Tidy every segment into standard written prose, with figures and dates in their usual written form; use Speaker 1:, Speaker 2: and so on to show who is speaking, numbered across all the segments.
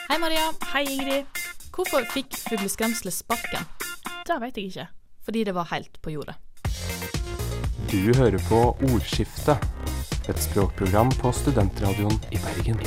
Speaker 1: Hei Maria.
Speaker 2: Hei Ingrid.
Speaker 1: Hvorfor fikk fugleskremslet sparken?
Speaker 2: Det vet jeg ikke.
Speaker 1: Fordi det var helt på jordet.
Speaker 3: Du hører på Ordskiftet, et språkprogram på Studentradioen i Bergen.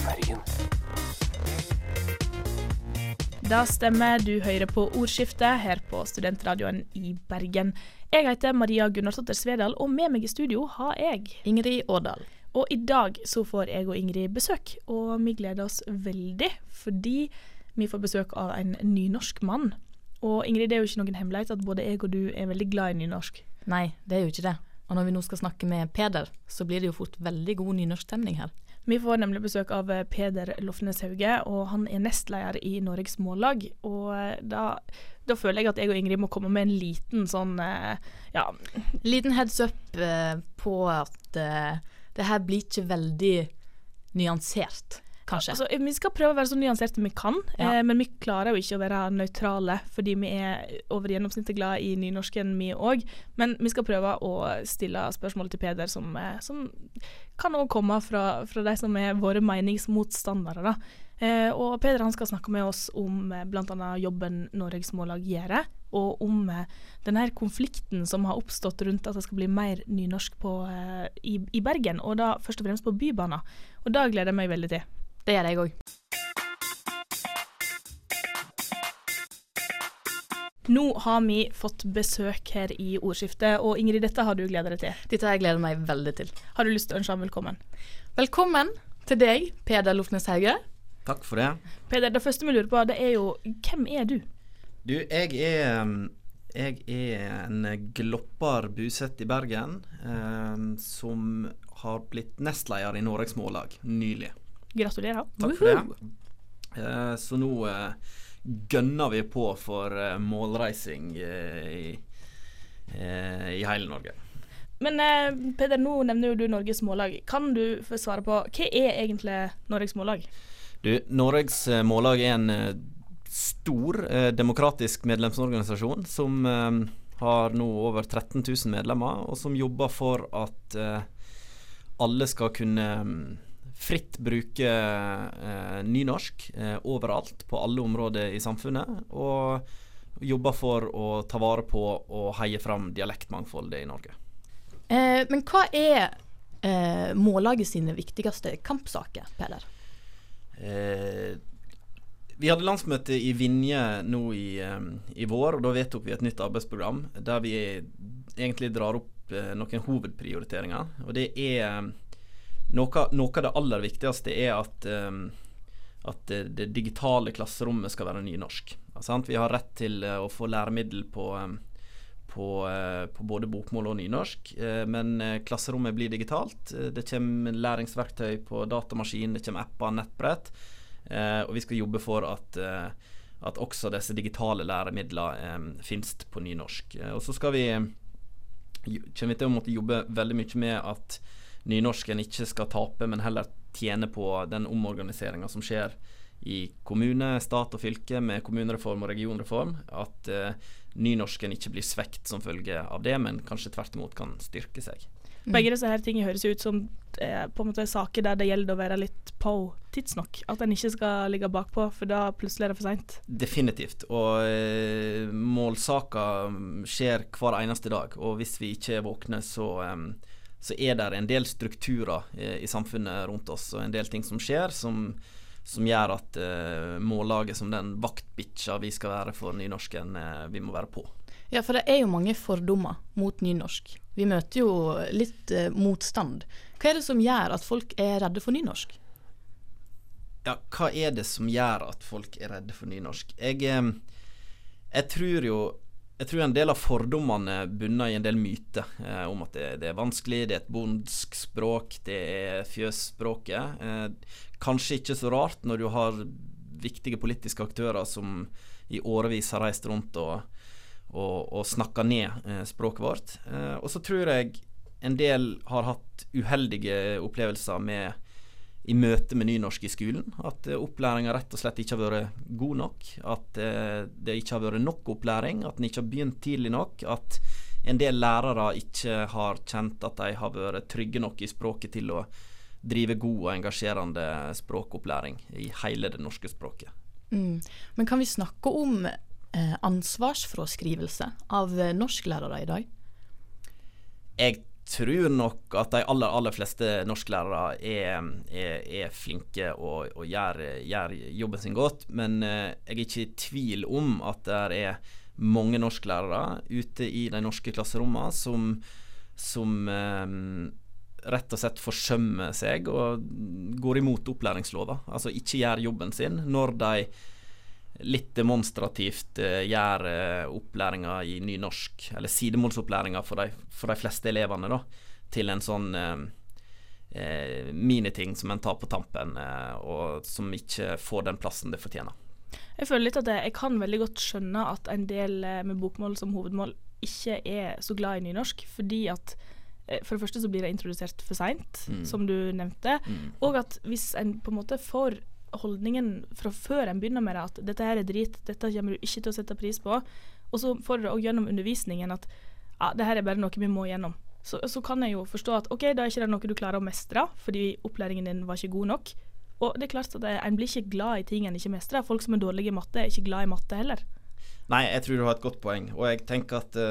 Speaker 2: Da stemmer, du hører på Ordskiftet her på Studentradioen i Bergen. Jeg heter Maria Gunnarsdotter Svedal, og med meg i studio har jeg
Speaker 1: Ingrid Årdal.
Speaker 2: Og i dag så får jeg og Ingrid besøk, og vi gleder oss veldig, fordi vi får besøk av en nynorsk mann. Og Ingrid, det er jo ikke noen hemmelighet at både jeg og du er veldig glad i nynorsk.
Speaker 1: Nei, det er jo ikke det. Og når vi nå skal snakke med Peder, så blir det jo fort veldig god nynorskstemning her.
Speaker 2: Vi får nemlig besøk av Peder Lofnes Hauge, og han er nestleder i Norges Mållag. Og da føler jeg at jeg og Ingrid må komme med en liten sånn,
Speaker 1: Liten heads up på at det her blir ikke veldig nyansert, kanskje.
Speaker 2: Altså, vi skal prøve å være så nyanserte vi kan, men vi klarer jo ikke å være nøytrale, fordi vi er over gjennomsnittet glad i nynorsken vi også. Men vi skal prøve å stille spørsmål til Peder som kan også komme fra de som er våre meningsmotstandere, da. Og Peder han skal snakke med oss om blant annet jobben Norges Mållag gjør, og om denne konflikten som har oppstått rundt at det skal bli mer nynorsk i Bergen, og da først og fremst på Bybanen. Og da gleder jeg meg veldig til.
Speaker 1: Det gjør jeg også.
Speaker 2: Nå har vi fått besøk her i Ordskiftet, og Ingrid, dette har du gledet deg til.
Speaker 1: Dette har jeg gledet meg veldig til.
Speaker 2: Har du lyst til å ønske ham velkommen?
Speaker 1: Velkommen til deg, Peder Lofnes Hauge.
Speaker 4: Takk for det.
Speaker 2: Peder, det første vi lurer på, det er jo, hvem er du?
Speaker 4: Du, jeg er en glopper bosatt i Bergen, som har blitt nestleder i Norges Mållag nylig.
Speaker 2: Gratulerer.
Speaker 4: Takk for det. Så nå gønner vi på for målreising i hele Norge.
Speaker 2: Men Peder, nå nevner jo du Norges Mållag. Kan du få svare på, hva er egentlig Norges Mållag?
Speaker 4: Du, Norges Mållag er en stor demokratisk medlemsorganisasjon som har nå over 13 000 medlemmer, og som jobber for at alle skal kunne fritt bruke nynorsk overalt, på alle områder i samfunnet, og jobber for å ta vare på og heie fram dialektmangfoldet i Norge.
Speaker 1: Men hva er Mållaget sine viktigste kampsaker, Peder?
Speaker 4: Vi hadde landsmøte i Vinje nå i vår, og da vedtok vi et nytt arbeidsprogram der vi egentlig drar opp noen hovedprioriteringer, og det er noe av det aller viktigste er at det digitale klasserommet skal være nynorsk. Altså, vi har rett til å få læremiddel på både bokmål og nynorsk, men klasserommet blir digitalt. Det kommer læringsverktøy på datamaskin, det kommer apper, nettbrett, og vi skal jobbe for at også disse digitale læremidler finnes på nynorsk. Og så kommer vi til å måtte jobbe veldig mye med at nynorsken ikke skal tape, men heller tjene på den omorganiseringen som skjer i kommune, stat og fylke med kommunereform og regionreform, at nynorsken ikke blir svekt som følge av det, men kanskje tvert imot kan styrke seg.
Speaker 2: Begge disse her tingene høres ut som på en måte saker der det gjelder å være litt på tidsnok, at den ikke skal ligge bakpå, for da plutselig er det for sent. Definitivt,
Speaker 4: og målsaker skjer hver eneste dag, og hvis vi ikke er våkne, så er det en del strukturer i samfunnet rundt oss, og en del ting som skjer, som gjør at mållaget som den vaktbitcha vi skal være for nynorsken, vi må være på.
Speaker 1: Ja, for det er jo mange fordommer mot nynorsk. Vi møter jo litt motstand. Hva er det som gjør at folk er redde for nynorsk?
Speaker 4: Ja, hva er det som gjør at folk er redde for nynorsk? Jeg tror en del av fordommene bunner i en del myter om at det er vanskelig, det er et bondsk språk, det er fjøsspråket. Kanskje ikke så rart når du har viktige politiske aktører som i årevis har reist rundt og snakket ned språket vårt. Og så tror jeg en del har hatt uheldige opplevelser i møte med nynorsk i skolen, at opplæringen rett og slett ikke har vært god nok, at det ikke har vært nok opplæring, at den ikke har begynt tidlig nok, at en del lærere ikke har kjent at de har vært trygge nok i språket til å drive god og engasjerende språkopplæring i hele det norske språket.
Speaker 1: Men kan vi snakke om ansvarsfraskrivelse av norsklærere i dag?
Speaker 4: Jeg tror nok at de aller fleste norsklærere er flinke og gjør jobben sin godt, men jeg er ikke i tvil om at det er mange norsklærere ute i de norske klasserommene som rett og slett forsømmer seg og går imot opplæringsloven, altså ikke gjør jobben sin når de litt demonstrativt gjør opplæringen i nynorsk, eller sidemålsopplæringen for de fleste elevene da, til en sånn miniting som en tar på tampen, og som ikke får den plassen det fortjener.
Speaker 2: Jeg føler litt at jeg kan veldig godt skjønne at en del med bokmål som hovedmål ikke er så glad i nynorsk, fordi at for det første så blir det introdusert for sent, som du nevnte, og at hvis en på en måte får holdningen fra før en begynner med det, at dette her er drit, dette kommer du ikke til å sette pris på, og så får du det også gjennom undervisningen at ja, det her er bare noe vi må gjennom. Så kan jeg jo forstå at ok, da er ikke det noe du klarer å mestre, fordi opplæringen din var ikke god nok. Og det er klart at en blir ikke glad i ting en ikke mestrer. Folk som er dårlige i matte er ikke glad i matte heller.
Speaker 4: Nei, jeg tror du har et godt poeng, og jeg tenker at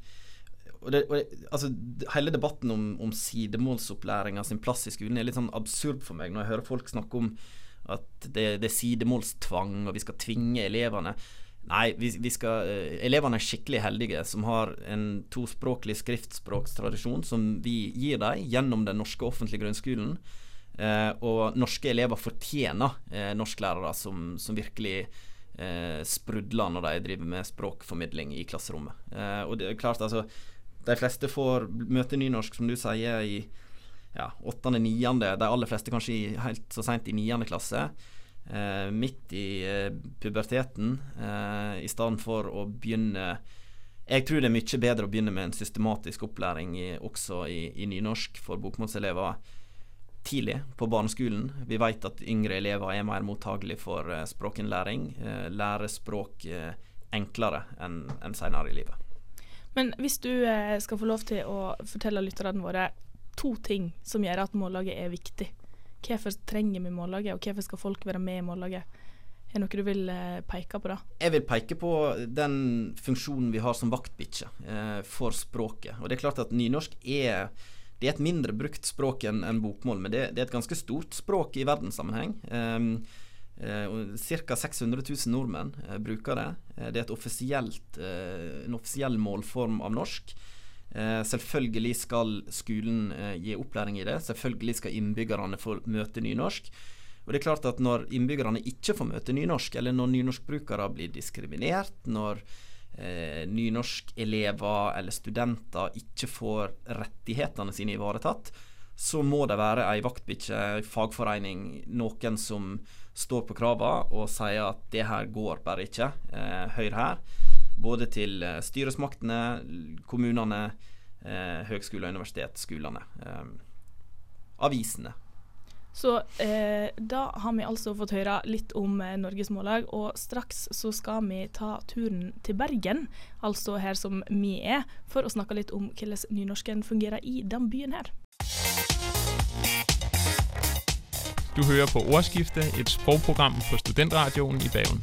Speaker 4: altså, hele debatten om sidemålsopplæringen sin plass i skolen er litt sånn absurd for meg når jeg hører folk snakke om at det er sidemålstvang og vi skal tvinge elevene. Nei, elevene er skikkelig heldige som har en tospråklig skriftspråkstradisjon som vi gir dem gjennom den norske offentlige grunnskolen, og norske elever fortjener norsklærere som virkelig sprudler når de driver med språkformidling i klasserommet. Og det er klart, altså de fleste får møte nynorsk, som du sier, i 8., 9., de aller fleste kanskje helt så sent i 9. klasse, midt i puberteten, i stedet for å begynne. Jeg tror det er mye bedre å begynne med en systematisk opplæring også i nynorsk for bokmålselever tidlig på barneskolen. Vi vet at yngre elever er mer mottagelige for språkinnlæring, lærer språk enklere enn senere i livet.
Speaker 2: Men hvis du skal få lov til å fortelle lytterne våre 2 ting som gjør at mållaget er viktig. Hvorfor trenger vi mållaget, og hvorfor skal folk være med i mållaget? Er det noe du vil peke på da?
Speaker 4: Jeg vil peke på den funksjonen vi har som vaktbikkje for språket. Og det er klart at nynorsk er et mindre brukt språk enn bokmål, men det er et ganske stort språk i verdenssammenheng. Cirka 600 000 nordmenn bruker det. Det er en offisiell målform av norsk. Selvfølgelig skal skolen gi opplæring i det. Selvfølgelig skal innbyggerne få møte nynorsk. Og det er klart at når innbyggerne ikke får møte nynorsk, eller når nynorskbrukere blir diskriminert, når nynorskelever eller studenter ikke får rettighetene sine ivaretatt, så må det være en vaktbikkje, en fagforening, noen som står på kravene og sier at det her går bare ikke. Hør her. Både til styresmaktene, kommunene, høgskoler, universitetsskolene, avisene.
Speaker 2: Så da har vi altså fått høre litt om Norges mållag, og straks så skal vi ta turen til Bergen, altså her som vi er, for å snakke litt om hvordan nynorsken fungerer i den byen her.
Speaker 5: Du hører på Ordskifte, et sprogprogram på Studentradioen i Bergen.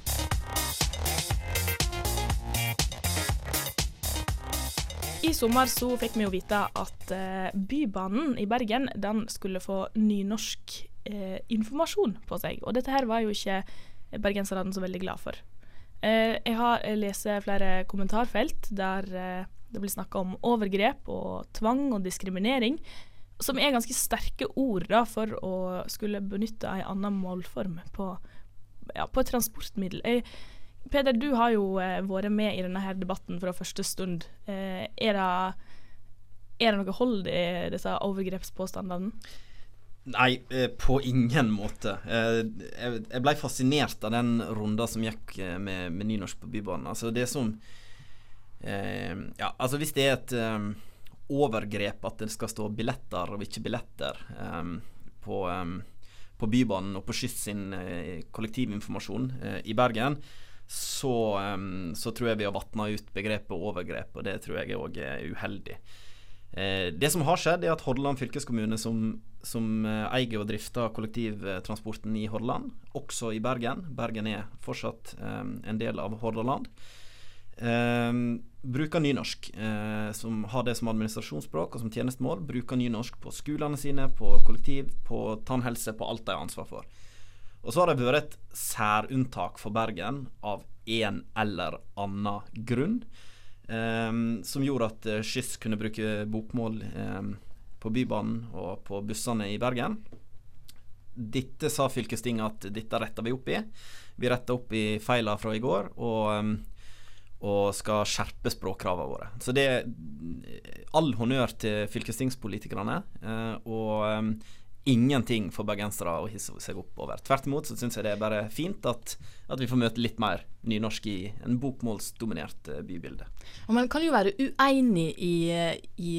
Speaker 2: I sommer så fikk vi jo vite at Bybanen i Bergen, den skulle få nynorsk informasjon på seg. Og dette her var jo ikke bergenserne så veldig glad for. Jeg har lest flere kommentarfelt der det blir snakket om overgrep og tvang og diskriminering, som er ganske sterke ord da, for å skulle benytte en annen målform på et transportmiddel. Peder, du har jo vært med i denne her debatten fra første stund. Er det noe hold i disse overgrepspåstandene?
Speaker 4: Nei, på ingen måte. Jeg ble fascinert av den runden som gikk med nynorsk på Bybanen. Altså det som altså hvis det er et overgrep at det skal stå billetter og ikke billetter på Bybanen og på Skyss sin kollektivinformasjon i Bergen, så tror jeg vi har vattnet ut begrepet overgrep, og det tror jeg også er uheldig. Det som har skjedd at Hordaland fylkeskommune som eier og drifter kollektivtransporten i Hordaland, også i Bergen fortsatt en del av Hordaland, bruker nynorsk, som har det som administrasjonsspråk og som tjenestemål, bruker nynorsk på skolene sine, på kollektiv, på tannhelse, på alt de har ansvar for. Og så har det vært et særunntak for Bergen av en eller annen grunn, som gjorde at Skyss kunne bruke bokmål på Bybanen og på bussene i Bergen. Dette sa fylkestinget at dette rettet vi opp i. Vi rettet opp i feilene fra i går, og skal skjerpe språkkravene våre. Så det all honnør til fylkestingspolitikerne, og ingenting for bergensere å hisse seg opp over. Tvert imot så synes jeg det bare fint at vi får møte litt mer nynorsk i en bokmålsdominert bybilde.
Speaker 1: Og man kan jo være uenig i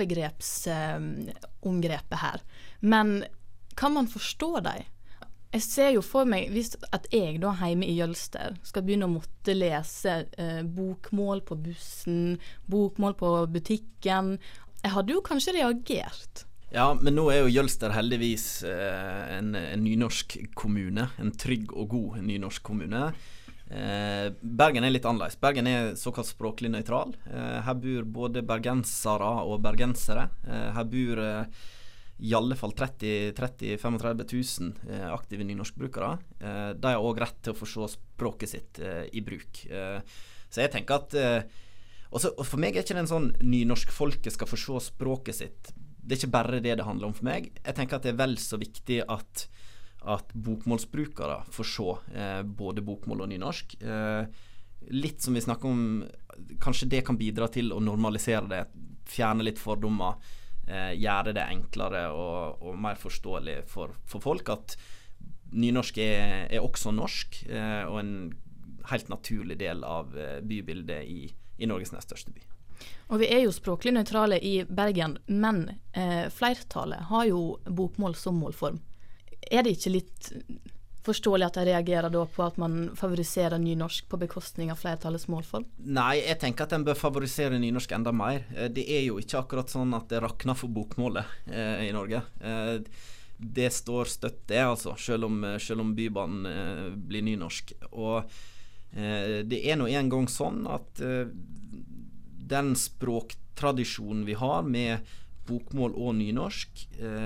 Speaker 1: overgrepsomgrepet her, men kan man forstå deg? Jeg ser jo for meg, hvis at jeg da hjemme i Jølster skal begynne å måtte lese bokmål på bussen, bokmål på butikken, jeg hadde jo kanskje reagert.
Speaker 4: Ja, men nå jo Jølster heldigvis en nynorsk kommune, en trygg og god nynorsk kommune. Bergen litt annerledes. Bergen såkalt språklig nøytral. Her bor både bergensere og bergensere. Her bor i alle fall 30-35 000 aktive nynorskbrukere. De har også rett til å forstå språket sitt i bruk. Så jeg tenker at og for meg ikke det en sånn nynorskfolket skal forstå språket sitt. Det ikke bare det handler om for meg. Jeg tenker at det vel så viktig at bokmålsbrukere får se både bokmål og nynorsk. Litt som vi snakker om, kanskje det kan bidra til å normalisere det, fjerne litt fordommer, gjøre det enklere og mer forståelig for folk, at nynorsk også norsk, og en helt naturlig del av bybildet i Norges nest største by.
Speaker 1: Og vi jo språklig nøytrale i Bergen, men flertallet har jo bokmål som målform. Det ikke litt forståelig at de reagerer da på at man favoriserer nynorsk på bekostning av flertallets målform? Nei,
Speaker 4: jeg tenker at en bør favorisere nynorsk enda mer. Det jo ikke akkurat sånn at det rakner for bokmålet i Norge. Det står støtt det, altså, selv om Bybanen blir nynorsk. Og det nå en gang sånn at den språktradisjonen vi har med bokmål og nynorsk,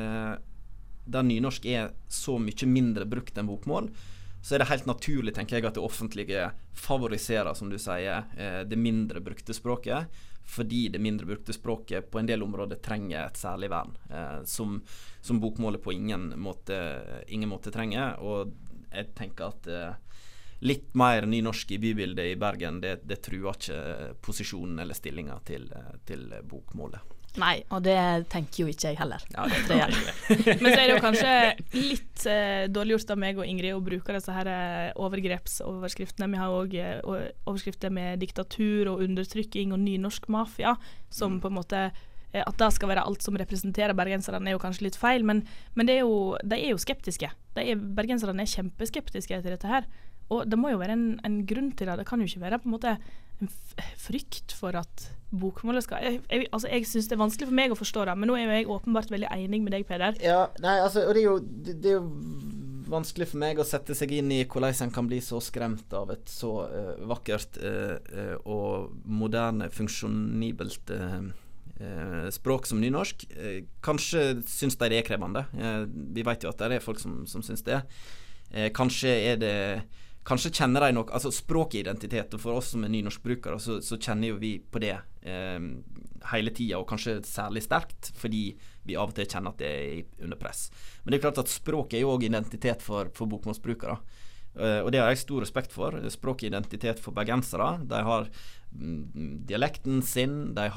Speaker 4: der nynorsk så mye mindre brukt enn bokmål, så det helt naturlig, tenker jeg, at det offentlige favoriserer, som du sier, det mindre brukte språket, fordi det mindre brukte språket på en del områder trenger et særlig vern, som bokmålet på ingen måte trenger. Og jeg tenker at litt mer nynorsk i bybildet i Bergen, det truer ikke posisjonen eller stillingen til bokmålet.
Speaker 1: Nei, og det tenker jo ikke jeg heller.
Speaker 4: Ja, det gjør jeg.
Speaker 2: Men så det jo kanskje litt dårlig gjort av meg og Ingrid å bruke disse her overgrepsoverskriftene. Vi har også overskrifter med diktatur og undertrykking og nynorsk mafia, som på en måte at det skal være alt som representerer bergenserne jo kanskje litt feil, men de jo skeptiske. Bergenserne kjempeskeptiske til dette her. Og det må jo være en grunn til det. Det kan jo ikke være på en måte en frykt for at bokmålet skal... Altså, jeg synes det vanskelig for meg å forstå det, men nå jo jeg åpenbart veldig enig med deg, Peder.
Speaker 4: Ja, nei, altså, og det jo vanskelig for meg å sette seg inn i hvordan en kan bli så skremt av et så vakkert og moderne, funksjonibelt språk som nynorsk. Kanskje synes de det krevende. Vi vet jo at det folk som synes det. Kanskje kjenner de nok, altså språkidentitet, og for oss som nynorskbrukere så kjenner jo vi på det hele tiden, og kanskje særlig sterkt, fordi vi av og til kjenner at det under press. Men det klart at språk jo også identitet for bokmålsbrukere, og det har jeg stor respekt for. Språkidentitet for bergensere, de har dialekten sin,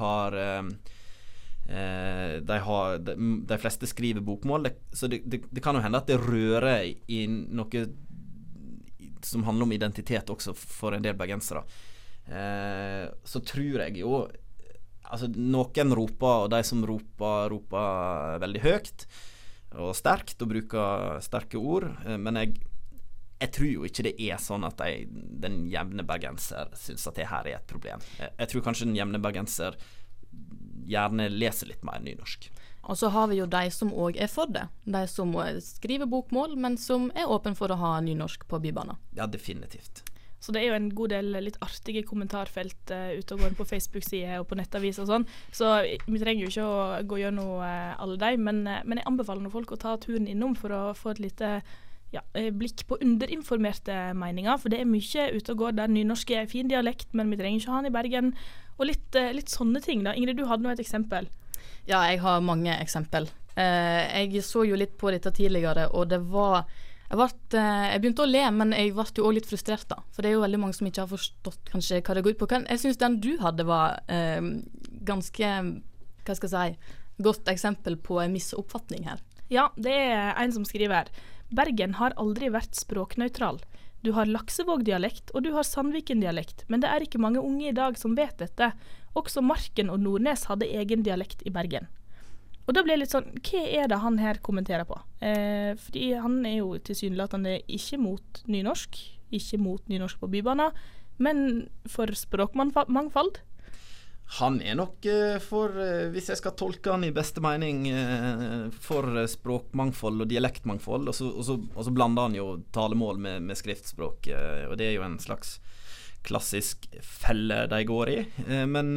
Speaker 4: de fleste skriver bokmål, så det kan jo hende at det rører i noe som handler om identitet også for en del bergensere. Så tror jeg jo, altså noen roper, og de som roper veldig høyt og sterkt og bruker sterke ord, men jeg tror jo ikke det sånn at den jevne bergenser synes at det her et problem. Jeg tror kanskje den jevne bergenser gjerne lese litt mer nynorsk.
Speaker 1: Og så har vi jo de som også for det. De som skriver bokmål, men som åpen for å ha nynorsk på bybana.
Speaker 4: Ja, definitivt.
Speaker 2: Så det jo en god del litt artige kommentarfelt ute og går på Facebook-sider og på nettavis og sånn. Så vi trenger jo ikke å gå gjennom alle de, men jeg anbefaler noen folk å ta turen innom for å få et lite blikk på underinformerte meninger, for det mye ute og går der nynorsk fin dialekt, men vi trenger ikke ha den i Bergen. Og litt sånne ting da. Ingrid, du hadde nå et eksempel.
Speaker 1: Ja, jeg har mange eksempel. Jeg så jo litt på dette tidligere, og det var jeg begynte å le, men jeg ble jo også litt frustrert da. For det jo veldig mange som ikke har forstått kanskje hva det går ut på. Jeg synes den du hadde var ganske, hva skal jeg si, godt eksempel på en misoppfatning her.
Speaker 2: Ja, det en som skriver her. Bergen har aldri vært språknøytral. Du har Laksevåg-dialekt, og du har Sandviken-dialekt, men det ikke mange unge i dag som vet dette. Også Marken og Nordnes hadde egen dialekt i Bergen. Og da ble jeg litt sånn, hva det han her kommenterer på? Fordi han jo tilsynelatende ikke mot nynorsk på bybana, men for språkmangfold.
Speaker 4: Han nok for, hvis jeg skal tolke han i beste mening, for språkmangfold og dialektmangfold, og så blander han jo talemål med skriftspråk, og det jo en slags klassisk felle de går i, men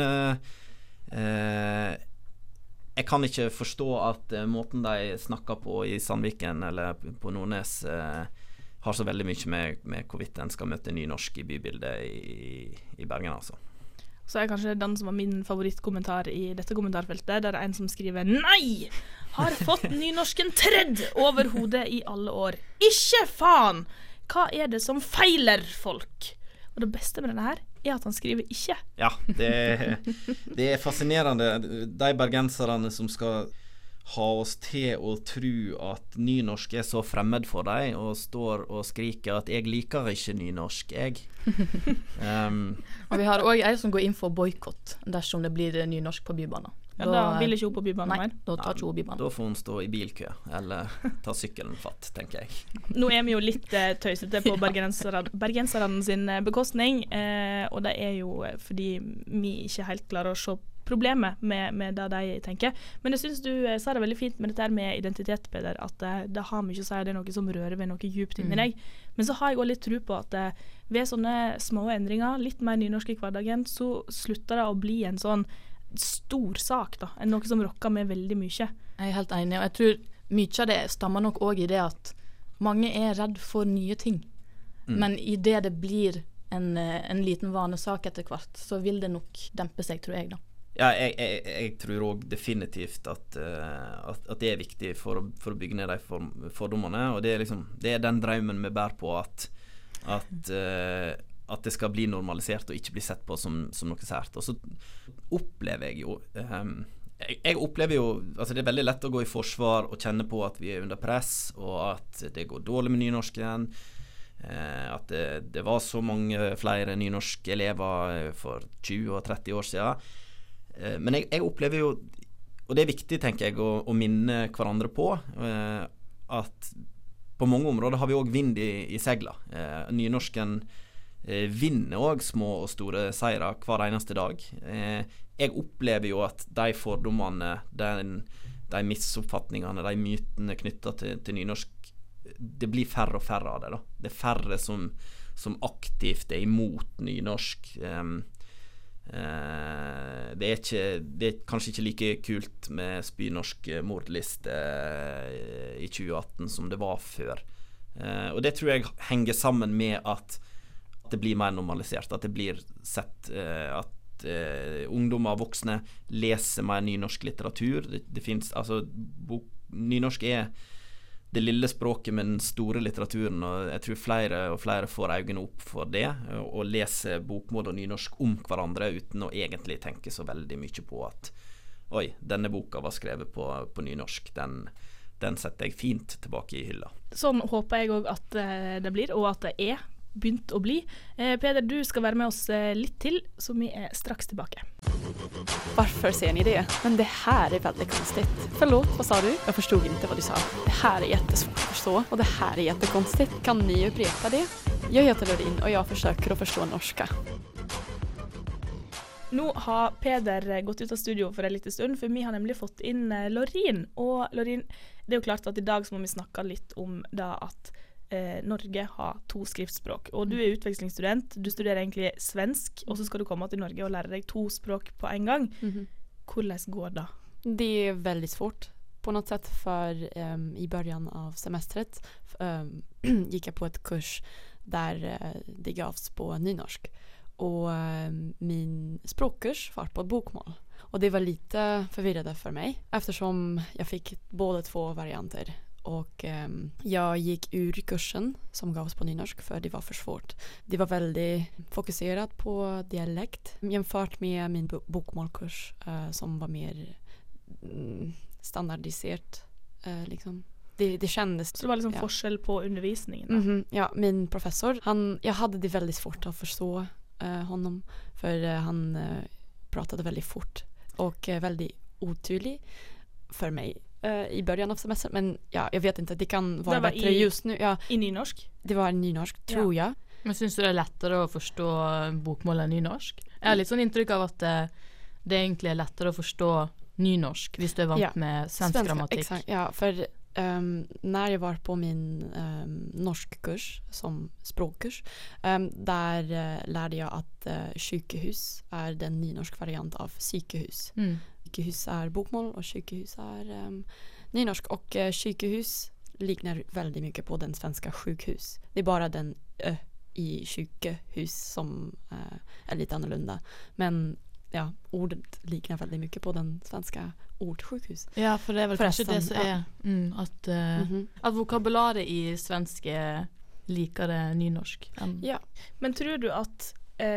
Speaker 4: jeg kan ikke forstå at måten de snakker på i Sandviken eller på Nordnes har så veldig mye med hvorvidt en skal møte nynorsk i bybildet i Bergen, altså.
Speaker 2: Så kanskje den som var min favorittkommentar i dette kommentarfeltet, der en som skriver «Nei! Har fått nynorsken tredd over hodet i alle år. Ikke faen! Hva det som feiler folk?» Og det beste med denne her at han skriver ikke.
Speaker 4: Ja, det fascinerende. De bergenserne som skal ha oss til å tro at nynorsk så fremmed for deg, og står og skriker at jeg liker ikke nynorsk, jeg.
Speaker 1: Og vi har også en som går inn for boykott dersom det blir nynorsk på bybana.
Speaker 2: Ja, da vil ikke hun på bybana mer.
Speaker 1: Nei, da tar ikke hun bybana.
Speaker 4: Da får hun stå i bilkø, eller ta sykkelen fatt, tenker jeg.
Speaker 2: Nå vi jo litt tøysete på bergenserne sin bekostning, og det jo fordi vi ikke helt klarer å se problemet med det de tenker. Men jeg synes du sa det veldig fint med dette med identitet, Peder, at det har mye å si, det noe som rører ved noe djupt inni deg. Men så har jeg også litt tro på at ved sånne små endringer, litt mer nynorsk i hverdagen, så slutter det å bli en sånn stor sak da, noe som rokker med veldig mye.
Speaker 1: Jeg helt enig, og jeg tror mye av det stammer nok også i det at mange redd for nye ting. Men i det blir en liten vanesak etter hvert, så vil det nok dempe seg, tror jeg da.
Speaker 4: Ja, jeg tror også definitivt at det viktig for å bygge ned de fordommene, og det det den drømmen vi bærer på at det skal bli normalisert og ikke bli sett på som noe sært. Og så opplever jeg jo jeg opplever jo, altså det veldig lett å gå i forsvar og kjenne på at vi under press, og at det går dårlig med nynorsken, at det var så mange flere nynorske elever for 20 og 30 år siden. Men jeg opplever jo, og det viktig tenker jeg å minne hverandre på, at på mange områder har vi også vind i segla. Nynorsken vinner også små og store seirer hver eneste dag. Jeg opplever jo at de fordommene, de misoppfatningene, de mytene knyttet til nynorsk, det blir færre og færre av det da. Det færre som aktivt imot nynorsk. Det kanskje ikke like kult med spynorsk mordliste i 2018 som det var før. Og det tror jeg henger sammen med at det blir mer normalisert, at det blir sett at ungdommer og voksne leser mer nynorsk litteratur. Det finnes, altså nynorsk det lille språket med den store litteraturen, og jeg tror flere og flere får øynene opp for det, og leser bokmål og nynorsk om hverandre uten å egentlig tenke så veldig mye på at oi, denne boka var skrevet på nynorsk, den setter jeg fint tilbake i hylla.
Speaker 2: Sånn håper jeg også at det blir, og at det begynt å bli. Peder, du skal være med oss litt til, så vi straks tilbake.
Speaker 6: Varför ser ni det? Men det här väldigt konstigt. Förlåt, vad sa du? Jag förstod inte vad du sa. Det här jättesvårt att förstå och det här jättekonstigt. Kan ni upprepa det? Jag heter Lorin och jag försöker att förstå norska.
Speaker 2: Nå har Peder gått ut av studio for en liten stund, for vi har nemlig fått inn Lorin. Og Lorin, det er jo klart at i dag så må vi snakke litt om da at Norge har 2 skriftspråk. Og du er utvekslingsstudent, du studerer egentlig svensk, og så skal du komme til Norge og lære deg 2 språk på en gang. Hvordan går det?
Speaker 6: Det är väldigt svårt på något sätt för i början av semestret gick jag på ett kurs där det gavs på nynorsk och min språkkurs var på bokmål och det var lite förvirrande för mig eftersom jag fick båda 2 varianter och jag gick ur kursen som gavs på nynorsk för det var för svårt. Det var väldigt fokuserat på dialekt jämfört med min bokmålkurs som var mer standardiserat liksom. Det kändes.
Speaker 2: Så det var liksom forskjell på undervisningen?
Speaker 6: Ja, min professor, jag hade det väldigt svårt att förstå honom för han pratade väldigt fort och väldigt otydlig för mig i början av semestern, men ja, jag vet inte, det kan vara bättre just nu. Ja,
Speaker 2: i nynorsk?
Speaker 6: Det var nynorsk, tror jag.
Speaker 1: Men syns du det är lättare att förstå bokmål än nynorsk? Jag har litt sånn inntrykk av att det egentlig är lättare att förstå nynorsk hvis du är vant med svensk grammatik.
Speaker 6: Exakt, ja, för när jag var på min norskkurs som språkkurs där lärde jag att sykehus är den nynorsk variant av sykehus. Sykehus är bokmål och sykehus är nynorsk och sykehus liknar väldigt mycket på den svenska sjukhus. Det är bara den i sykehus som är lite annorlunda. Men ja, ordet liknar väldigt mycket på den svenska ordsjukhus.
Speaker 1: Ja, för det är väl kanske det som är att vokabularet i svensk är likare nynorsk.
Speaker 2: Ja, men tror du att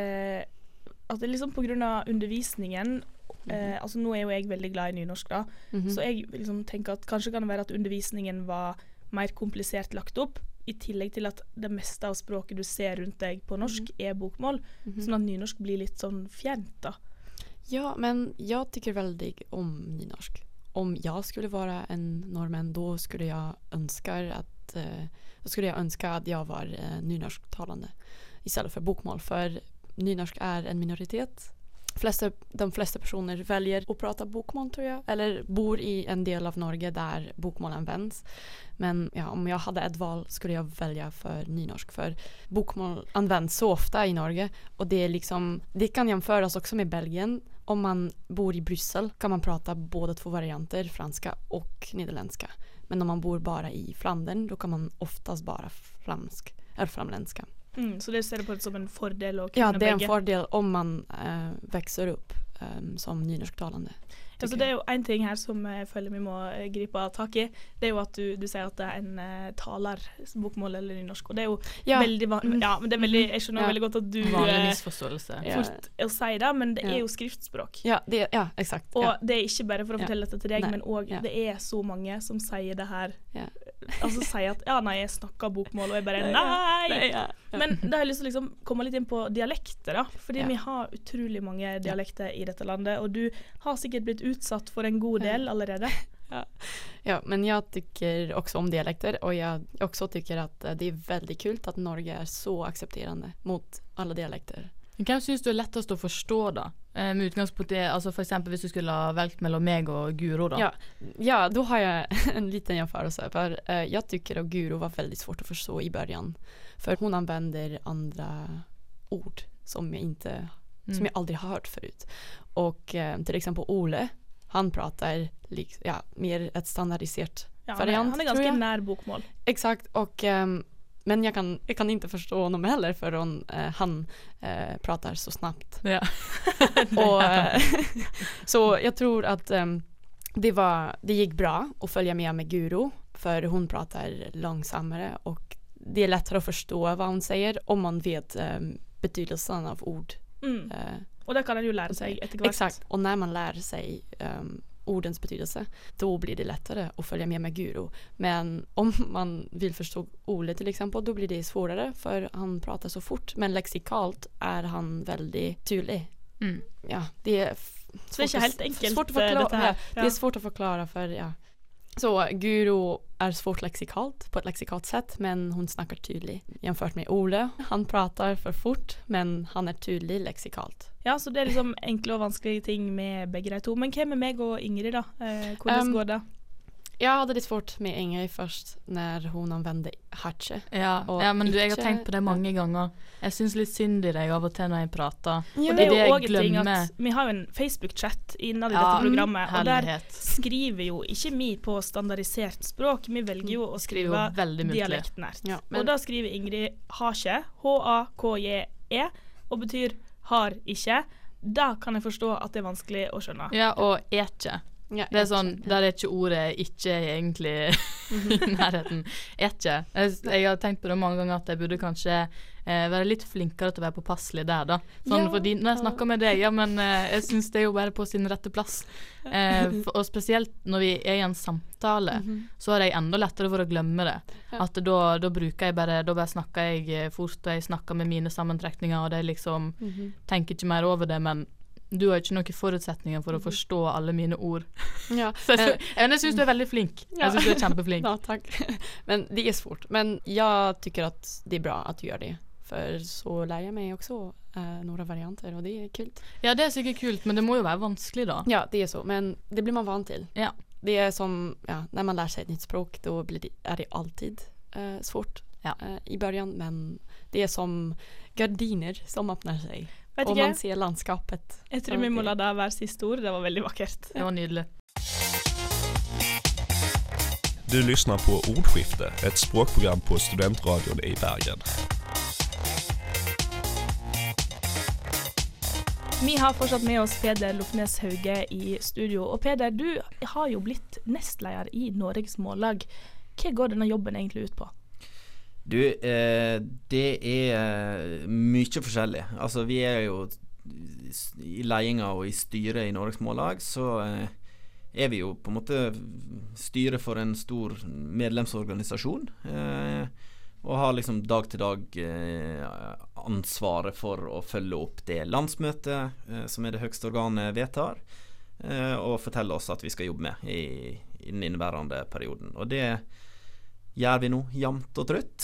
Speaker 2: det liksom på grunn av undervisningen altså nå er jo jeg veldig glad i nynorsk da, så jeg liksom tenker at kanskje kan det være at undervisningen var mer komplisert lagt opp, i tillegg til at det meste av språket du ser rundt deg på norsk er bokmål, sånn at nynorsk blir litt sånn fjernt da.
Speaker 6: Ja, men jag tycker väldigt om nynorsk. Om jag skulle vara en norrmän då skulle jag önska att jag var nynorsktalande istället för bokmål, för nynorsk är en minoritet. De flesta personer väljer att prata bokmål, tror jag, eller bor i en del av Norge där bokmål används. Men ja, om jag hade ett val skulle jag välja för nynorsk, för bokmål används så ofta i Norge och det är liksom, det kan jämföras också med Belgien. Om man bor i Bryssel kan man prata båda 2 varianter, franska och nederländska. Men om man bor bara i Flandern då kan man oftast bara flamländska.
Speaker 2: Så det ser du på det som en fordel å kunne
Speaker 6: Ja, det är en
Speaker 2: begge.
Speaker 6: fordel om man växer upp som nynorsktalande.
Speaker 2: Altså, det er jo en ting her som jeg føler vi må gripe tak i. Det er jo at du sier at det er en taler bokmål eller nynorsk, og det er jo veldig vanlig. Ja, men det er veldig, jeg skjønner veldig godt at du
Speaker 1: vanlig misforståelse.
Speaker 2: Fort å si det, men det er jo skriftspråk.
Speaker 6: Ja, exakt.
Speaker 2: Og det er ikke bare for å fortelle dette til deg, men også det er så mange som sier det her. Altså sier at jeg snakker bokmål, og jeg bare nei! Men da har jeg lyst til å liksom komme litt inn på dialekter da, fordi vi har utrolig mange dialekter i dette landet, og du har sikkert blitt utsatt för en god del allerede.
Speaker 6: Ja, men jag tycker också om dialekter och jag också tycker att det är väldigt kul att Norge är så accepterande mot alla dialekter.
Speaker 1: Hvem synes du er lettest å forstå da? Med utgangspunkt i, altså for eksempel hvis du skulle ha valgt mellom meg og Guro da.
Speaker 6: Ja, då har jag en liten jämförelse. För jag tycker att Guro var väldigt svårt att förstå i början. För hon använder andra ord som jag aldrig har hört förut. Och till exempel Ole, han pratar mer ett standardiserat variant.
Speaker 2: Han är ganska när bokmål.
Speaker 6: Exakt, och men jag kan inte förstå honom heller för han pratar så snabbt.
Speaker 1: Ja.
Speaker 6: Och så jag tror att det gick bra att följa med Guro, för hon pratar långsammare och det är lättare att förstå vad hon säger om man vet betydelsen av ord.
Speaker 2: Och det kan man ju lära sig ett kvart.
Speaker 6: Exakt, och när man lär sig ordens betydelse, då blir det lättare att följa med Guro. Men om man vill förstå Ole till exempel, då blir det svårare för han pratar så fort. Men lexikalt är han väldigt tydlig. Ja, det är
Speaker 2: så det är inte helt enkelt.
Speaker 6: Svårt att förklara. Det är svårt att förklara för Så Guro är svårt lexikalt på ett lexikalt sätt, men hon snackar tydligt jämfört med Ole. Han pratar för fort, men han är tydlig lexikalt.
Speaker 2: Ja, så det er liksom enkle og vanskelige ting med begge de to. Men hva med meg og Ingrid da? Hvordan går det?
Speaker 6: Jag hade det svårt med Ingrid först när hon använde hatche.
Speaker 1: Ja, men jeg har tenkt på det mange ganger. Jeg synes litt synd i deg av og til når jeg prater.
Speaker 2: Og det er jo også en ting at vi har jo en Facebook-chat innad i dette programmet, og der skriver jo ikke vi på standardisert språk, vi velger jo å skrive dialektnært. Ja, og da skriver Ingrid hakje, H-A-K-J-E, og betyr har ikke. Da kan jeg forstå at det er vanskelig å skjønne.
Speaker 1: Ja, og ikke. Ja, det er sånn, der er ikke ordet ikke egentlig i nærheten. Ikke. Jeg har tenkt på det mange ganger at jeg burde kanskje være litt flinkere til å være påpasselig der da. Sånn, fordi når jeg snakker med deg, men jeg synes det er jo bare på sin rette plass. Og spesielt når vi er i en samtale, så har jeg enda lettere for å glemme det. At da bruker jeg bare, da bare snakker jeg fort, og jeg snakker med mine sammentrekninger, og det liksom, tenker ikke mer over det, men du har ikke noen forutsetninger for å forstå alle mine ord. Ja. Så jeg synes du er veldig flink. Jeg synes du är kjempeflink.
Speaker 6: Ja, tack. Men det är svårt. Men jag tycker att det är bra att du gör det. För så lär jag mig också några varianter, och det är kul.
Speaker 1: Ja, det är säkert kul, men det må ju vara vanskligt då.
Speaker 6: Ja, det är så. Men det blir man van till.
Speaker 1: Ja.
Speaker 6: Det är som, när man lär sig ett nytt språk, då är det alltid svårt i början. Men det är som gardiner som öppnar sig. Og man ser landskapet.
Speaker 2: Jeg tror vi må la det være siste ord. Det var veldig vakkert.
Speaker 1: Det var nydelig.
Speaker 7: Du lyssnar på Ordskifte, ett språkprogram på Studentradion i Bergen.
Speaker 2: Vi har fortsatt med oss Peder Lofnes Hauge i studio. Og Peder, du har jo blitt nestleder i Norges Mållag. Hva går denne jobben egentlig ut på?
Speaker 4: Du, det er mye forskjellig. Altså, vi er jo i ledinga og i styret i Norges Mållag, så er vi jo på en måte styret for en stor medlemsorganisasjon, og har liksom dag til dag ansvaret for å følge opp det landsmøtet som er det høyeste organet vedtar, og fortelle oss at vi skal jobbe med i den inneværende perioden. Og det gjør vi nå jevnt og trutt.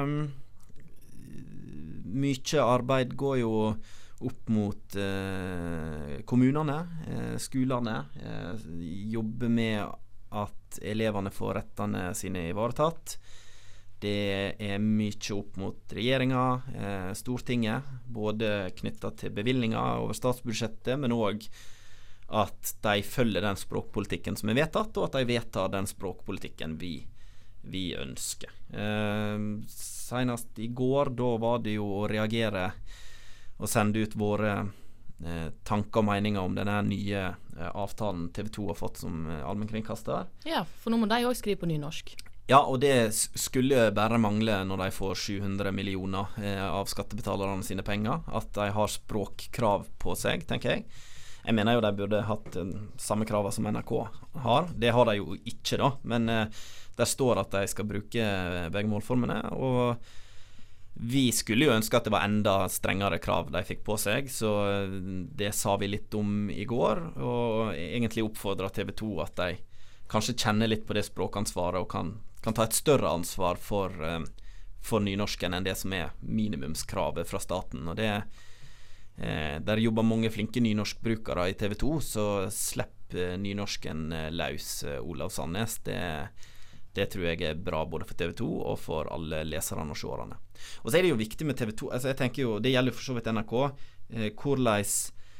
Speaker 4: Mye arbeid går jo opp mot kommunene, skolene, jobbe med at elevene får rettene sine ivaretatt. Det er mye opp mot regjeringen, Stortinget, både knyttet til bevilgninger over statsbudsjettet, men også at de følger den språkpolitikken som er vedtatt, og at de vedtar den språkpolitikken vi ønsker. Senest i går, da var det jo å reagere og sende ut våre tanker og meninger om denne nye avtalen TV 2 har fått som allmennkringkaster.
Speaker 1: Ja, for nå må de også skrive på nynorsk.
Speaker 4: Ja, og det skulle bare mangle når de får 700 millioner av skattebetalerne sine penger, at de har språkkrav på seg, tenker jeg. Jeg mener jo de burde hatt samme krav som NRK har. Det har de jo ikke da, men der står at de skal bruke begge målformene, og vi skulle jo ønske at det var enda strengere krav de fikk på seg, så det sa vi litt om i går, og egentlig oppfordret TV 2 at de kanskje kjenner litt på det språkansvaret, og kan ta et større ansvar for nynorsken enn det som er minimumskravet fra staten. Og det der jobber mange flinke nynorskbrukere i TV 2, så slipper nynorsken løs, Olav Sandnes. Det tror jeg er bra både for TV 2 og for alle leserne og seerne. Og så er det jo viktig med TV 2, altså jeg tenker jo, det gjelder jo for så vidt NRK, hvordan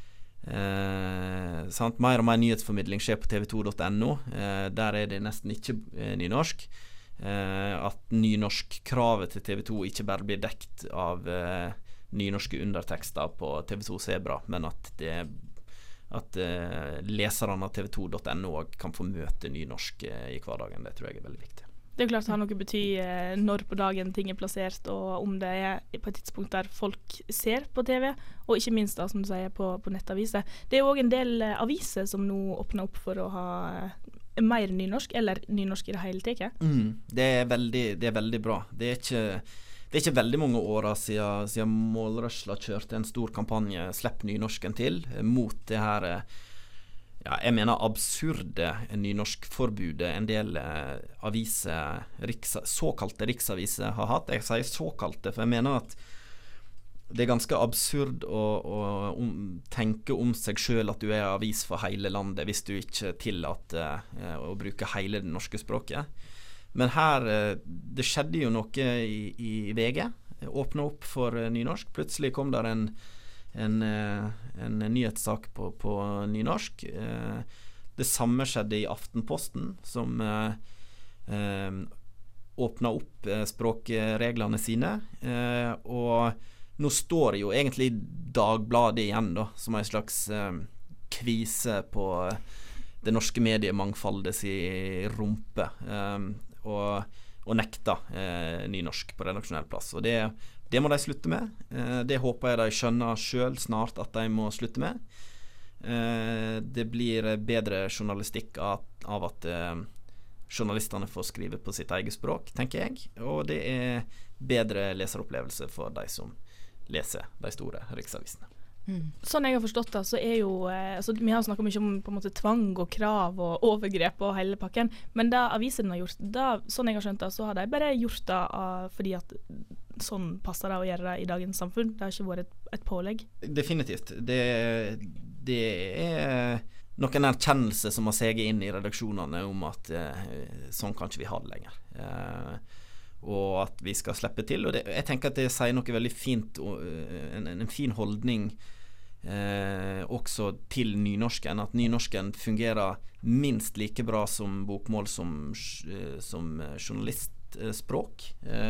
Speaker 4: mer og mer nyhetsformidling skjer på tv2.no, der er det nesten ikke nynorsk, at nynorskkravet til TV 2 ikke bare blir dekt av nynorske undertekster på TV2 Zebra, men at leserne av tv2.no kan få møte nynorsk i hverdagen. Det tror jeg er veldig viktig.
Speaker 2: Det er klart det har noe bety når på dagen ting er plassert, og om det er på et tidspunkt der folk ser på TV, og ikke minst da, som du sier, på nettaviser. Det er jo også en del aviser som nå åpner opp for å ha mer nynorsk, eller nynorsk i det hele taket.
Speaker 4: Det er veldig bra. Det er ikke veldig mange åra siden Målrørsla kjørte en stor kampanje Slipp nynorsken til, mot det her jeg mener absurde nynorskforbudet en del aviser, såkalte riksaviser har hatt. Jeg sier såkalte, for jeg mener at det ganske absurd å tenke om seg selv at du avis for hele landet hvis du ikke tillater å bruke hele det norske språket. Men her, det skjedde jo noe i VG, åpnet opp for nynorsk. Plutselig kom der en nyhetssak på nynorsk. Det samme skjedde i Aftenposten, som åpnet opp språkreglene sine, og nå står jo egentlig Dagbladet igjen da, som en slags kvise på det norske mediemangfoldet si rumpe, og nekta nynorsk på redaksjonell plass, og det må de slutte med. Det håper jeg de skjønner selv snart at de må slutte med. Det blir bedre journalistikk av at journalistene får skrive på sitt eget språk, tenker jeg. Og det bedre leseropplevelse for de som leser de store riksavisene.
Speaker 2: Sånn jeg har forstått det, så jo altså, vi har snakket mye om på en måte tvang og krav og overgrep og hele pakken, men det avisene har gjort, sånn jeg har skjønt det, så har de bare gjort det fordi at sånn passer det å gjøre det i dagens samfunn. Det har ikke vært et pålegg. Definitivt.
Speaker 4: Det noen erkjennelse som har seget inn i redaksjonene om at sånn kan ikke vi ha det lenger. Og at vi skal slippe til, og jeg tenker at det sier noe veldig fint, en fin holdning også til nynorsken, at nynorsken fungerer minst like bra som bokmål som journalistspråk.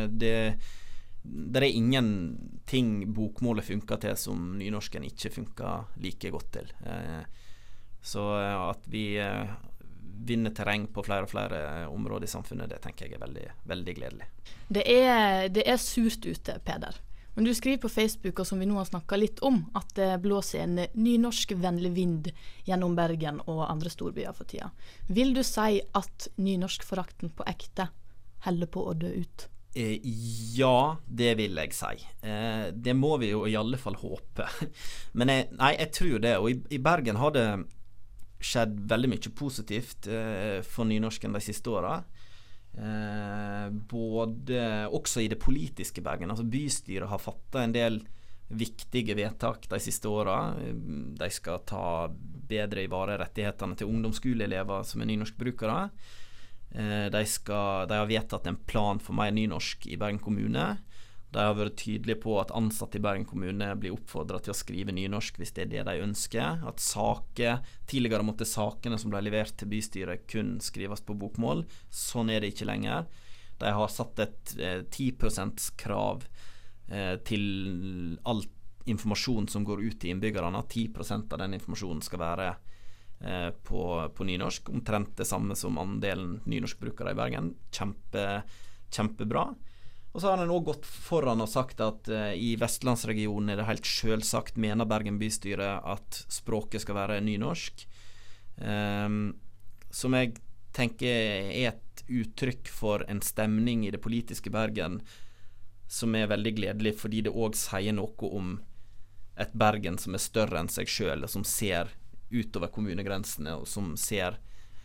Speaker 4: Det ingenting bokmålet funker til som nynorsken ikke funker like godt til. Så at vi vinner terreng på flere og flere områder i samfunnet, det tenker jeg veldig, veldig gledelig.
Speaker 1: Det surt ute, Peder. Men du skriver på Facebook, og som vi nå har snakket litt om, at det blåser en nynorskvennlig vind gjennom Bergen og andre storbyer for tida. Vil du si at nynorskforakten på ekte holder på å dø ut?
Speaker 4: Ja, det vil jeg si. Det må vi jo i alle fall håpe. Men jeg tror det, og i Bergen har det skjedd veldig mye positivt for nynorsken de siste årene. Både også i det politiske Bergen. Altså bystyret har fattet en del viktige vedtak de siste årene. De skal ta bedre i vare rettighetene til ungdomsskoleelever som nynorskbrukere. De har vedtatt en plan for mer nynorsk i Bergen kommune. De har vært tydelige på at ansatte i Bergen kommune blir oppfordret til å skrive nynorsk hvis det det de ønsker. At tidligere måtte sakene som ble levert til bystyret kun skrives på bokmål. Sånn det ikke lenger. De har satt et 10% krav til all informasjon som går ut til innbyggerne. 10% av den informasjonen skal være på nynorsk. Omtrent det samme som andelen nynorskbrukere i Bergen. Kjempebra. Og så har den også gått foran og sagt at i Vestlandsregionen det helt selvsagt mener Bergen bystyre at språket skal være nynorsk. Som jeg tenker et uttrykk for en stemning i det politiske Bergen som veldig gledelig, fordi det også sier noe om et Bergen som større enn seg selv, og som ser utover kommunegrensene, og som ser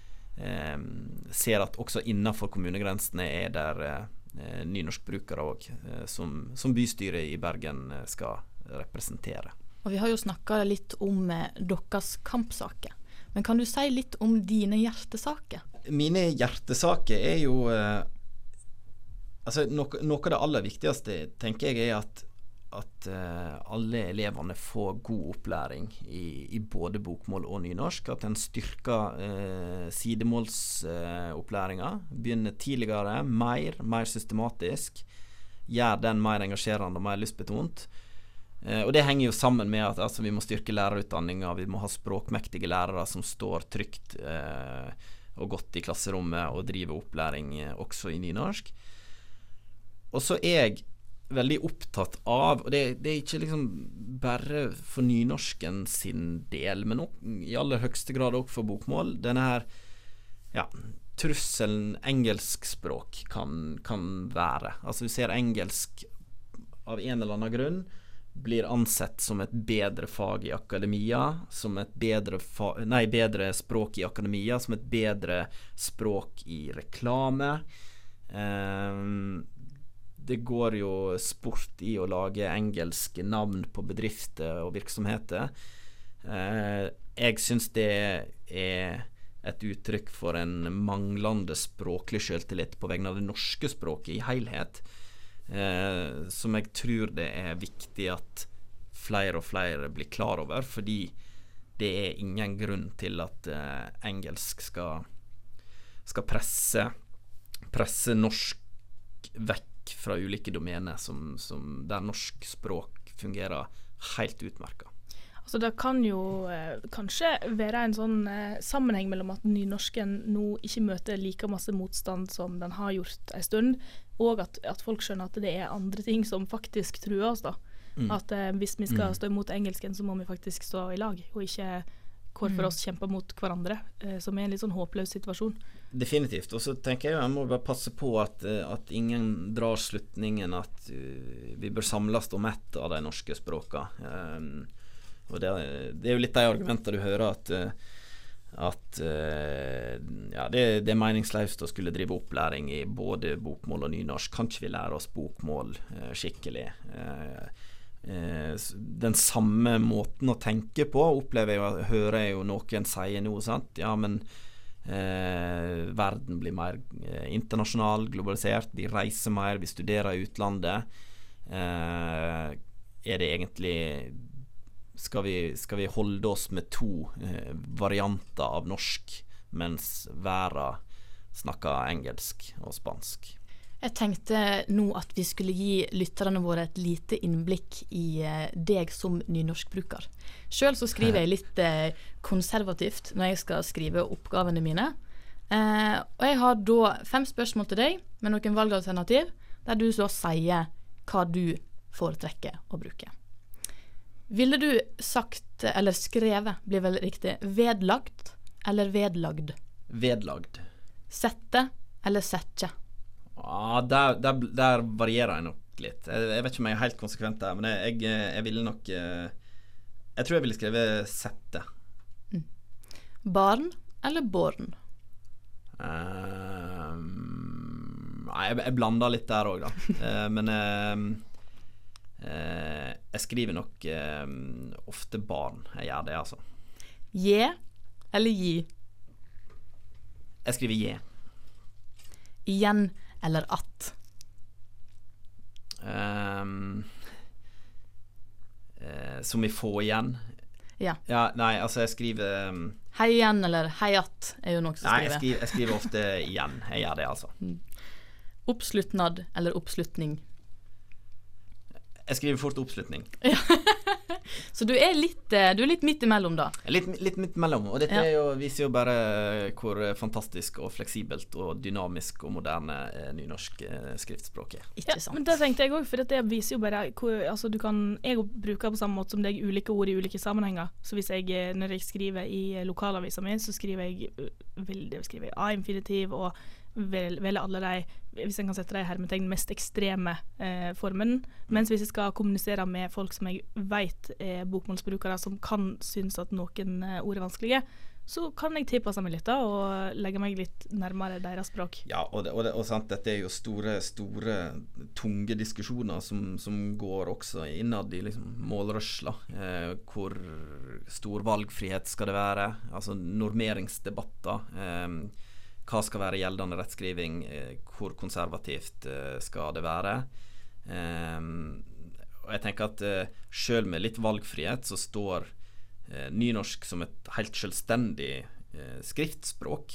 Speaker 4: at også innenfor kommunegrensene der nynorskbrukere også, som bystyret i Bergen skal representere.
Speaker 1: Og vi har jo snakket litt om deres kampsaker, men kan du si litt om dine hjertesaker?
Speaker 4: Mine hjertesaker jo altså noe av det aller viktigste, tenker jeg, at alle elevene får god opplæring i både bokmål og nynorsk, at en styrker sidemålsopplæringen, begynner tidligere, mer systematisk, gjør den mer engasjerende og mer lystbetont. Og det henger jo sammen med at vi må styrke lærerutdanningen, vi må ha språkmektige lærere som står trygt og godt i klasserommet og driver opplæring også i nynorsk. Og så jeg veldig opptatt av, og det ikke liksom bare for nynorsken sin del, men i aller høyeste grad også for bokmål, denne her trusselen engelskspråk kan være. Altså vi ser engelsk av en eller annen grunn blir ansett som et bedre fag i akademia, som et bedre språk i akademia, som et bedre språk i reklame. Det går jo sport i å lage engelske navn på bedrifter og virksomheter. Jeg synes det er et uttrykk for en manglende språklig selvtillit på vegne av det norske språket i helhet, som jeg tror det er viktig at flere og flere blir klar over, fordi det er ingen grunn til at engelsk skal presse norsk vekk fra ulike domener der norsk språk fungerer helt utmerket.
Speaker 2: Altså det kan jo kanskje være en sånn sammenheng mellom at nynorsken nå ikke møter like masse motstand som den har gjort en stund, og at folk skjønner at det er andre ting som faktisk truer oss da. At hvis vi skal stå imot engelsken, så må vi faktisk stå i lag, og ikke hver for oss kjempe mot hverandre, som er en litt sånn håpløs situasjon. Definitivt,
Speaker 4: og så tenker jeg må bare passe på at ingen drar slutningen at vi bør samles om ett av de norske språkene. Og det er jo litt de argumenter du hører at det er meningsløst å skulle drive opplæring i både bokmål og nynorsk. Kan ikke vi lære oss bokmål skikkelig? Den samme måten å tenke på hører jeg jo noen si nå, sant? Ja, men verden blir mer internasjonal, globalisert, vi reiser mer, vi studerer i utlandet. Er det egentlig skal vi holde oss med to varianter av norsk mens verden snakker engelsk og spansk?
Speaker 1: Jeg tenkte nå at vi skulle gi lytterne våre et lite innblikk i deg som nynorskbruker. Selv så skriver jeg litt konservativt når jeg skal skrive oppgavene mine. Og jeg har da 5 spørsmål til deg med noen valgalternativ, der du så sier hva du foretrekker å bruke. Ville du sagt, eller skrevet, blir vel riktig, vedlagt eller vedlagd?
Speaker 4: Vedlagd.
Speaker 1: Sette eller sette?
Speaker 4: Ja, der varierer jeg nok litt. Jeg vet ikke om jeg er helt konsekvent der, men jeg ville nok jeg tror jeg ville skrevet sette.
Speaker 1: Barn eller born?
Speaker 4: Jeg blander litt der også da. Men jeg skriver nok ofte barn. Jeg gjør det, altså.
Speaker 1: Je eller gi?
Speaker 4: Jeg skriver je.
Speaker 1: Igjen eller att?
Speaker 4: Som vi får igjen.
Speaker 1: Ja.
Speaker 4: Nei, altså jeg skriver
Speaker 1: hei igjen eller hei att er jo noe som skriver.
Speaker 4: Nei, jeg skriver ofte igjen. Jeg gjør det, altså.
Speaker 1: Oppslutnad eller oppslutning?
Speaker 4: Jeg skriver fort oppslutning.
Speaker 1: Ja. Så du er litt midt imellom da?
Speaker 4: Litt midt imellom, og dette viser jo bare hvor fantastisk og fleksibelt og dynamisk og moderne nynorsk skriftspråk er.
Speaker 1: Ikke sant?
Speaker 2: Men det tenkte jeg også, for det viser jo bare altså jeg bruker på samme måte som deg ulike ord i ulike sammenhenger. Så når jeg skriver i lokalavisen min, så skriver jeg A-infinitiv og velger alle de, hvis jeg kan sette de hermetegn, mest ekstreme formen. Mens hvis jeg skal kommunisere med folk som jeg vet er bokmålsbrukere som kan synes at noen ord er vanskelige, så kan jeg tilpasse meg litt da, og legge meg litt nærmere deres språk.
Speaker 4: Ja, og sant, dette er jo store, tunge diskusjoner som går også innad i liksom, målrørsla. Hvor stor valgfrihet skal det være? Altså normeringsdebatter. Hva skal være gjeldende rettskriving, hvor konservativt skal det være. Og jeg tenker at selv med litt valgfrihet så står nynorsk som et helt selvstendig skriftspråk.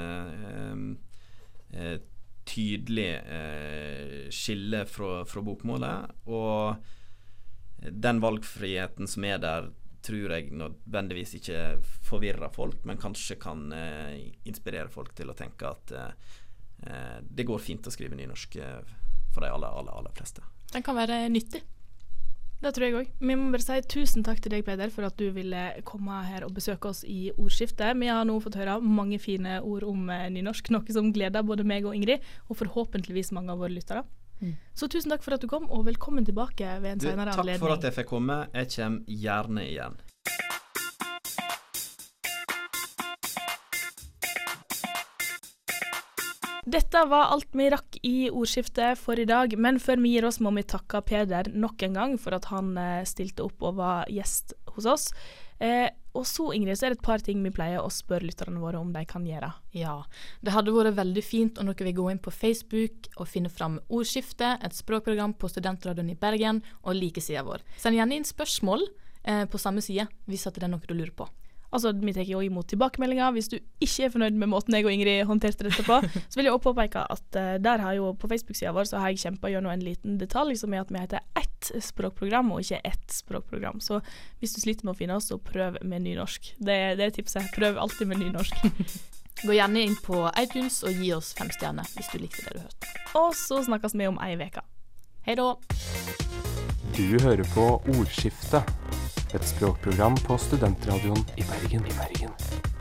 Speaker 4: Tydelig skille fra bokmålet, og den valgfriheten som er der tror jeg nødvendigvis ikke forvirrer folk, men kanskje kan inspirere folk til å tenke at det går fint å skrive nynorsk for de aller fleste.
Speaker 1: Den kan være nyttig.
Speaker 2: Det tror jeg også. Vi må bare si tusen takk til deg, Peder, for at du ville komme her og besøke oss i Ordskiftet. Vi har nå fått høre mange fine ord om nynorsk, noe som gleder både meg og Ingrid, og forhåpentligvis mange av våre lyttere. Så tusen takk for at du kom, og velkommen tilbake ved en senere anledning.
Speaker 4: Takk for at jeg fikk komme. Jeg kommer gjerne igjen.
Speaker 2: Dette var alt vi rakk i ordskiftet for i dag, men før vi gir oss må vi takke Peder nok en gang for at han stilte opp og var gjest hos oss. Og så, Ingrid, så det et par ting vi pleier å spørre lytterne våre om de kan gjøre.
Speaker 1: Ja, det hadde vært veldig fint om dere vil gå inn på Facebook og finne fram Ordskiftet, et språkprogram på Studentradioen i Bergen, og like siden vår. Send gjerne inn spørsmål på samme side, hvis det noe du lurer på.
Speaker 2: Altså, vi tar jo imot tilbakemeldinger. Hvis du ikke fornøyd med måten jeg og Ingrid håndterte dette på, så vil jeg også påpeke at der har jo på Facebook-siden vår så har jeg kjempet gjennom en liten detalj som at vi heter ett språkprogram og ikke ett språkprogram. Så hvis du sliter med å finne oss, så prøv med nynorsk. Det er tipset. Prøv alltid med nynorsk.
Speaker 1: Gå gjerne inn på iTunes og gi oss 5 stjerner hvis du likte det du hørte.
Speaker 2: Og så snakkes vi om ei veke.
Speaker 1: Hei da!
Speaker 3: Du hører på Ordskiftet, et språkprogram på Studentradioen i Bergen.